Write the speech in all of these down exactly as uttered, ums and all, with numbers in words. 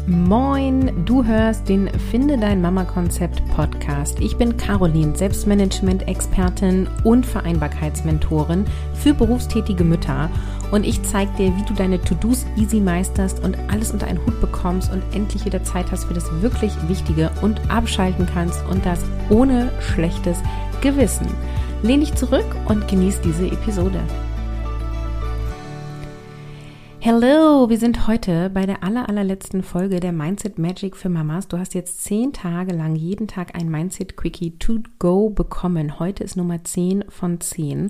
Moin, du hörst den Finde dein Mama-Konzept Podcast. Ich bin Caroline, Selbstmanagement-Expertin und Vereinbarkeitsmentorin für berufstätige Mütter und ich zeige dir, wie du deine To-Dos easy meisterst und alles unter einen Hut bekommst und endlich wieder Zeit hast für das wirklich Wichtige und abschalten kannst und das ohne schlechtes Gewissen. Lehn dich zurück und genieß diese Episode. Hallo, wir sind heute bei der aller, allerletzten Folge der Mindset Magic für Mamas. Du hast jetzt zehn Tage lang jeden Tag ein Mindset Quickie to go bekommen. Heute ist Nummer zehn von zehn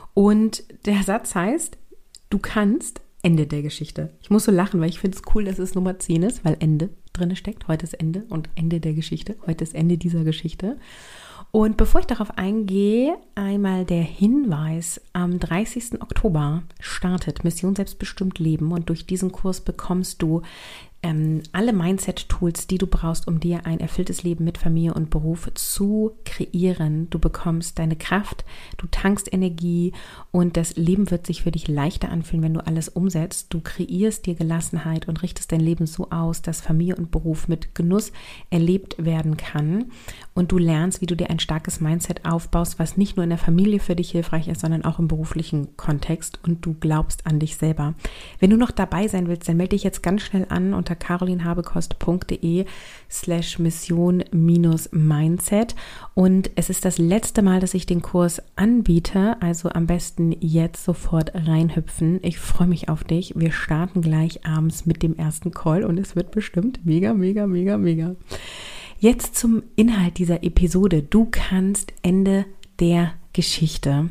und der Satz heißt, du kannst, Ende der Geschichte. Ich muss so lachen, weil ich finde es cool, dass es Nummer zehn ist, weil Ende drin steckt. Heute ist Ende und Ende der Geschichte. Heute ist Ende dieser Geschichte. Und bevor ich darauf eingehe, einmal der Hinweis, am dreißigsten Oktober startet Mission Selbstbestimmt Leben und durch diesen Kurs bekommst du ähm, alle Mindset-Tools, die du brauchst, um dir ein erfülltes Leben mit Familie und Beruf zu kreieren. Du bekommst deine Kraft, du tankst Energie und das Leben wird sich für dich leichter anfühlen, wenn du alles umsetzt. Du kreierst dir Gelassenheit und richtest dein Leben so aus, dass Familie und Beruf mit Genuss erlebt werden kann. Und du lernst, wie du dir ein starkes Mindset aufbaust, was nicht nur in der Familie für dich hilfreich ist, sondern auch im beruflichen Kontext und du glaubst an dich selber. Wenn du noch dabei sein willst, dann melde dich jetzt ganz schnell an unter carolinhabekost.de slash mission minus mindset und es ist das letzte Mal, dass ich den Kurs anbiete, also am besten jetzt sofort reinhüpfen. Ich freue mich auf dich. Wir starten gleich abends mit dem ersten Call und es wird bestimmt mega, mega, mega, mega. Jetzt zum Inhalt dieser Episode. Du kannst Ende der Geschichte.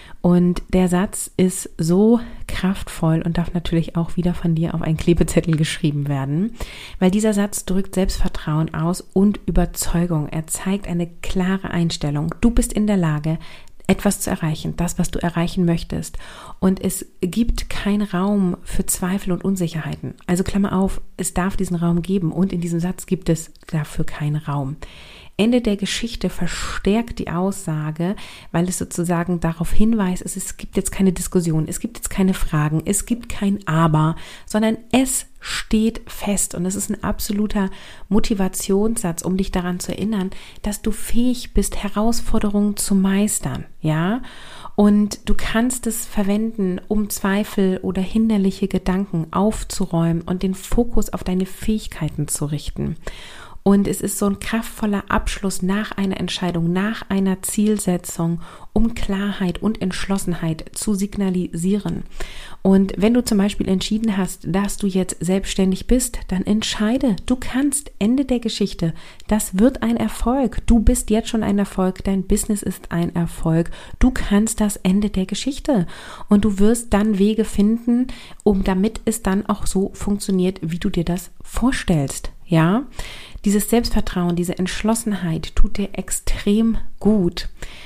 Und der Satz ist so kraftvoll und darf natürlich auch wieder von dir auf einen Klebezettel geschrieben werden, weil dieser Satz drückt Selbstvertrauen aus und Überzeugung. Er zeigt eine klare Einstellung. Du bist in der Lage, etwas zu erreichen, das, was du erreichen möchtest. Und es gibt keinen Raum für Zweifel und Unsicherheiten. Also Klammer auf, es darf diesen Raum geben und in diesem Satz gibt es dafür keinen Raum. Ende der Geschichte verstärkt die Aussage, weil es sozusagen darauf hinweist, es, es gibt jetzt keine Diskussion, es gibt jetzt keine Fragen, es gibt kein Aber, sondern es steht fest und es ist ein absoluter Motivationssatz, um dich daran zu erinnern, dass du fähig bist, Herausforderungen zu meistern, ja? Und du kannst es verwenden, um Zweifel oder hinderliche Gedanken aufzuräumen und den Fokus auf deine Fähigkeiten zu richten. Und es ist so ein kraftvoller Abschluss nach einer Entscheidung, nach einer Zielsetzung, um Klarheit und Entschlossenheit zu signalisieren. Und wenn du zum Beispiel entschieden hast, dass du jetzt selbstständig bist, dann entscheide, du kannst, Ende der Geschichte. Das wird ein Erfolg. Du bist jetzt schon ein Erfolg, dein Business ist ein Erfolg. Du kannst das, Ende der Geschichte. Und du wirst dann Wege finden, um damit es dann auch so funktioniert, wie du dir das vorstellst. Ja, dieses Selbstvertrauen, diese Entschlossenheit tut dir extrem gut.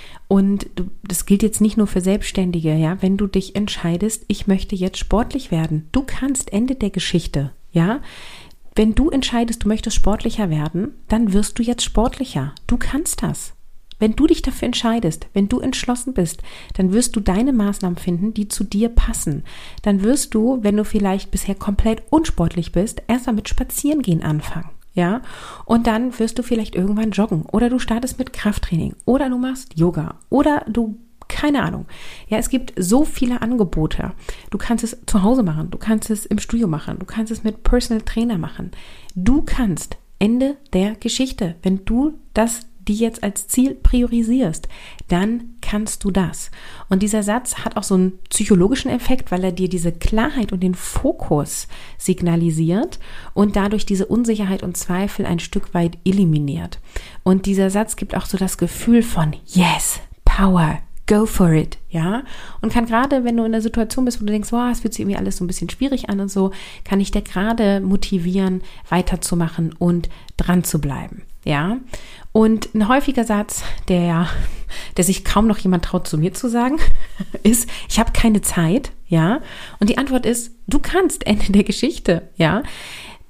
Und du, das gilt jetzt nicht nur für Selbstständige, ja, wenn du dich entscheidest, ich möchte jetzt sportlich werden. Du kannst, Ende der Geschichte, ja. Wenn du entscheidest, du möchtest sportlicher werden, dann wirst du jetzt sportlicher. Du kannst das. Wenn du dich dafür entscheidest, wenn du entschlossen bist, dann wirst du deine Maßnahmen finden, die zu dir passen. Dann wirst du, wenn du vielleicht bisher komplett unsportlich bist, erst mal mit Spazierengehen anfangen. Ja, und dann wirst du vielleicht irgendwann joggen oder du startest mit Krafttraining oder du machst Yoga oder du, keine Ahnung. Ja, es gibt so viele Angebote. Du kannst es zu Hause machen, du kannst es im Studio machen, du kannst es mit Personal Trainer machen. Du kannst, Ende der Geschichte, wenn du das die jetzt als Ziel priorisierst, dann kannst du das. Und dieser Satz hat auch so einen psychologischen Effekt, weil er dir diese Klarheit und den Fokus signalisiert und dadurch diese Unsicherheit und Zweifel ein Stück weit eliminiert. Und dieser Satz gibt auch so das Gefühl von Yes, Power, go for it, ja, und kann gerade, wenn du in der Situation bist, wo du denkst, wow, es fühlt sich irgendwie alles so ein bisschen schwierig an und so, kann ich dir gerade motivieren, weiterzumachen und dran zu bleiben, ja. Und ein häufiger Satz, der, der sich kaum noch jemand traut, zu mir zu sagen, ist, ich habe keine Zeit, ja. Und die Antwort ist, du kannst, Ende der Geschichte, ja.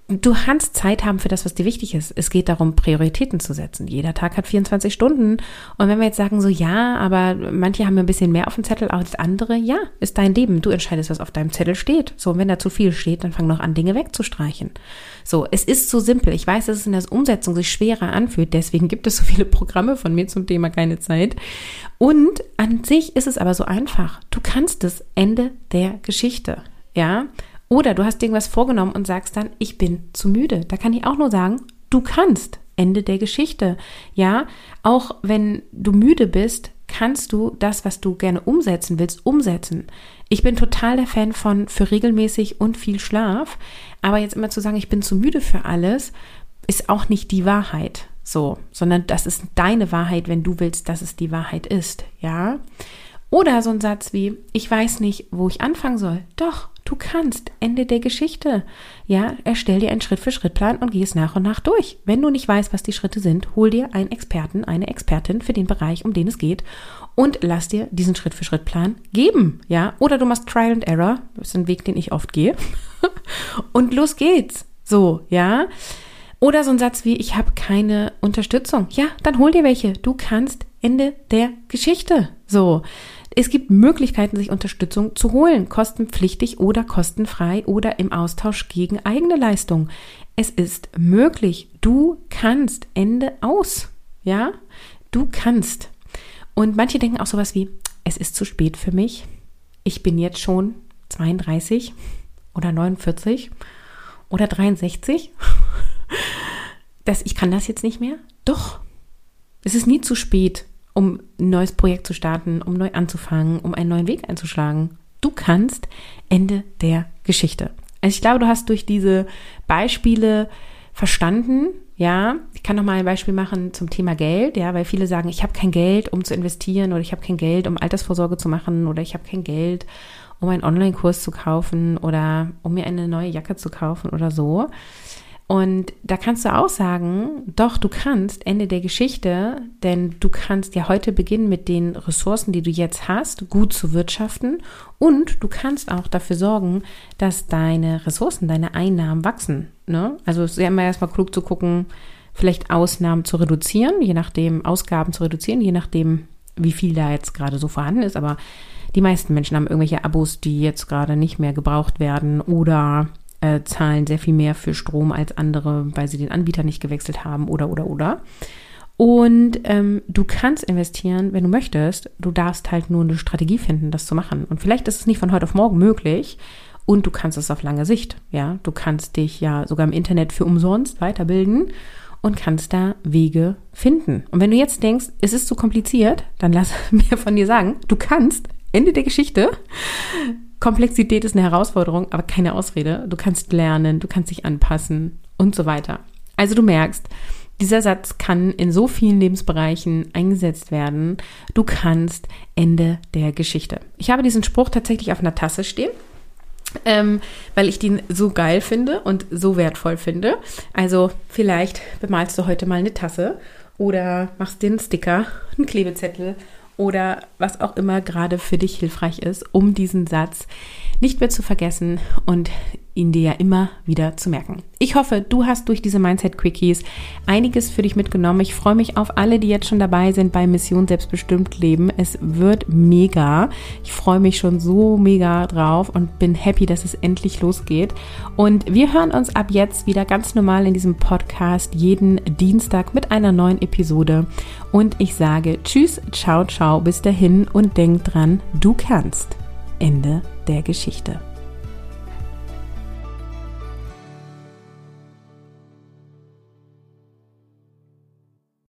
Du kannst Zeit haben für das, was dir wichtig ist. Es geht darum, Prioritäten zu setzen. Jeder Tag hat vierundzwanzig Stunden. Und wenn wir jetzt sagen so, ja, aber manche haben ein bisschen mehr auf dem Zettel als andere, ja, ist dein Leben. Du entscheidest, was auf deinem Zettel steht. So, und wenn da zu viel steht, dann fang noch an, Dinge wegzustreichen. So, es ist so simpel. Ich weiß, dass es in der Umsetzung sich schwerer anfühlt. Deswegen gibt es so viele Programme von mir zum Thema keine Zeit. Und an sich ist es aber so einfach. Du kannst es, Ende der Geschichte. Ja, oder du hast dir irgendwas vorgenommen und sagst dann, ich bin zu müde. Da kann ich auch nur sagen, du kannst. Ende der Geschichte. Ja, auch wenn du müde bist, kannst du das, was du gerne umsetzen willst, umsetzen. Ich bin total der Fan von für regelmäßig und viel Schlaf. Aber jetzt immer zu sagen, ich bin zu müde für alles, ist auch nicht die Wahrheit. So, sondern das ist deine Wahrheit, wenn du willst, dass es die Wahrheit ist. Ja. Oder so ein Satz wie, ich weiß nicht, wo ich anfangen soll. Doch, du kannst. Ende der Geschichte. Ja, erstell dir einen Schritt-für-Schritt-Plan und geh es nach und nach durch. Wenn du nicht weißt, was die Schritte sind, hol dir einen Experten, eine Expertin für den Bereich, um den es geht und lass dir diesen Schritt-für-Schritt-Plan geben. Ja, oder du machst Trial and Error. Das ist ein Weg, den ich oft gehe. Und los geht's. So, ja. Oder so ein Satz wie, ich habe keine Unterstützung. Ja, dann hol dir welche. Du kannst. Ende der Geschichte. So. Es gibt Möglichkeiten, sich Unterstützung zu holen, kostenpflichtig oder kostenfrei oder im Austausch gegen eigene Leistung. Es ist möglich. Du kannst. Ende aus. Ja, du kannst. Und manche denken auch sowas wie, es ist zu spät für mich. Ich bin jetzt schon zweiunddreißig oder neunundvierzig oder dreiundsechzig. Das, ich kann das jetzt nicht mehr. Doch. Es ist nie zu spät, um ein neues Projekt zu starten, um neu anzufangen, um einen neuen Weg einzuschlagen. Du kannst. Ende der Geschichte. Also ich glaube, du hast durch diese Beispiele verstanden, ja, ich kann noch mal ein Beispiel machen zum Thema Geld, ja, weil viele sagen, ich habe kein Geld, um zu investieren oder ich habe kein Geld, um Altersvorsorge zu machen oder ich habe kein Geld, um einen Online-Kurs zu kaufen oder um mir eine neue Jacke zu kaufen oder so. Und da kannst du auch sagen, doch, du kannst, Ende der Geschichte, denn du kannst ja heute beginnen mit den Ressourcen, die du jetzt hast, gut zu wirtschaften und du kannst auch dafür sorgen, dass deine Ressourcen, deine Einnahmen wachsen. Ne? Also es ist ja immer erstmal klug zu gucken, vielleicht Ausnahmen zu reduzieren, je nachdem, Ausgaben zu reduzieren, je nachdem, wie viel da jetzt gerade so vorhanden ist, aber die meisten Menschen haben irgendwelche Abos, die jetzt gerade nicht mehr gebraucht werden oder Äh, zahlen sehr viel mehr für Strom als andere, weil sie den Anbieter nicht gewechselt haben oder, oder, oder. Und ähm, du kannst investieren, wenn du möchtest. Du darfst halt nur eine Strategie finden, das zu machen. Und vielleicht ist es nicht von heute auf morgen möglich und du kannst es auf lange Sicht. Ja, du kannst dich ja sogar im Internet für umsonst weiterbilden und kannst da Wege finden. Und wenn du jetzt denkst, es ist zu kompliziert, dann lass mir von dir sagen, du kannst. Ende der Geschichte. Komplexität ist eine Herausforderung, aber keine Ausrede. Du kannst lernen, du kannst dich anpassen und so weiter. Also du merkst, dieser Satz kann in so vielen Lebensbereichen eingesetzt werden. Du kannst. Ende der Geschichte. Ich habe diesen Spruch tatsächlich auf einer Tasse stehen, ähm, weil ich den so geil finde und so wertvoll finde. Also vielleicht bemalst du heute mal eine Tasse oder machst dir einen Sticker, einen Klebezettel oder was auch immer gerade für dich hilfreich ist, um diesen Satz nicht mehr zu vergessen und ihn dir ja immer wieder zu merken. Ich hoffe, du hast durch diese Mindset-Quickies einiges für dich mitgenommen. Ich freue mich auf alle, die jetzt schon dabei sind bei Mission Selbstbestimmt Leben. Es wird mega. Ich freue mich schon so mega drauf und bin happy, dass es endlich losgeht. Und wir hören uns ab jetzt wieder ganz normal in diesem Podcast jeden Dienstag mit einer neuen Episode. Und ich sage tschüss, ciao, ciao, bis dahin und denk dran, du kannst. Ende der Geschichte.